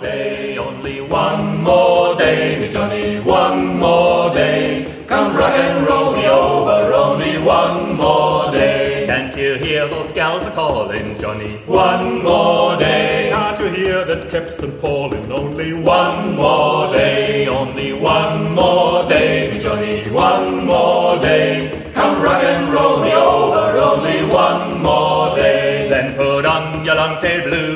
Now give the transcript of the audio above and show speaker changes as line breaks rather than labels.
day, only one more day, me Johnny, one more day. Come rock and roll me over, only one more day. Can't you hear those gals a-calling, Johnny? One more day.
Can't you hear that capstan Paulin? Only
One more day, only one more day, me Johnny, one more day. Come rock and roll me over, only one more day. Then put on your long-tailed blue